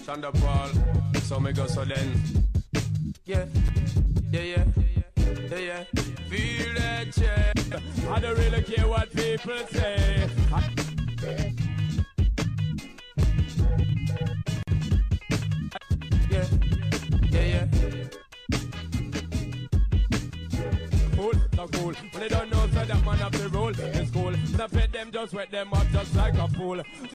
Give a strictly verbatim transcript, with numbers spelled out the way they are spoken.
Thunderball, so me go so then. Yeah, yeah, yeah, yeah, yeah. Feel that check. I don't really care what people say. I yeah, yeah, yeah. Cool, so cool. When they don't know, so that man have the rule. It's cool. The pet them just wet them up just like a fool.